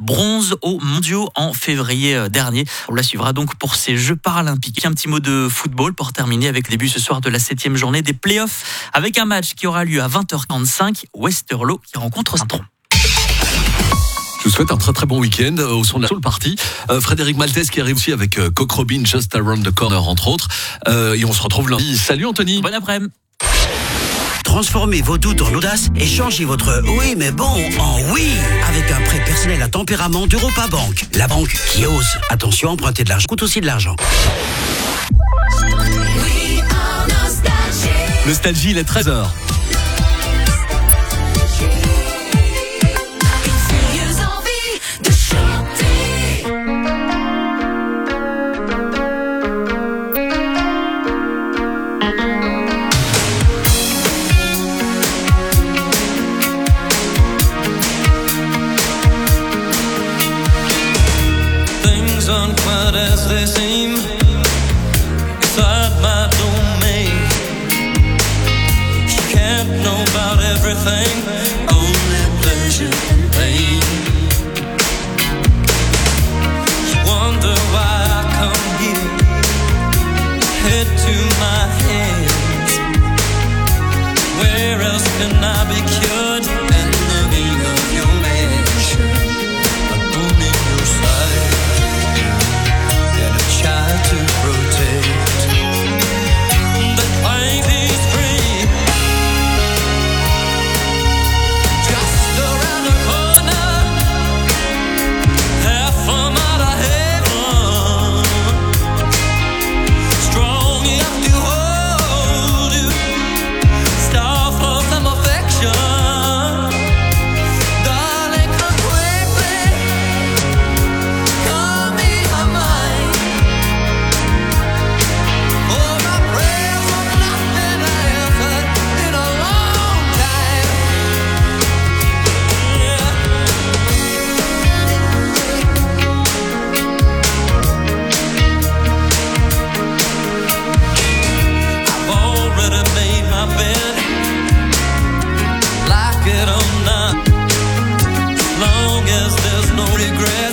bronze aux mondiaux en février dernier. On la suivra donc pour ces Jeux paralympiques. Un petit mot de football pour terminer avec le début ce soir de la 7e journée des playoffs avec un match qui aura lieu à 20h45. Westerlo qui rencontre Saint-Tron. Je vous souhaite un très très bon week-end au son de la Soul Party. Frédéric Maltès qui arrive aussi avec Cock Robin, Just Around the Corner entre autres. Et on se retrouve lundi. Salut Anthony. Bon après-midi. Transformez vos doutes en audace et changez votre oui mais bon en oui avec un prêt personnel à tempérament d'Europa Bank. La banque qui ose. Attention, emprunter de l'argent coûte aussi de l'argent. Nostalgie, il est 13h. Aren't quite as they seem inside my domain. She can't know about everything, only pleasure and pain. She wonder why I come here, head to my hands. Where else can I be cured and loving of your mansion? I'm on your side. To protect, but life is free. Just around the corner, half from out of heaven, strong enough to hold you, star for some affection. Darling, come quickly, call me my mind. Like it or not, as long as there's no regret.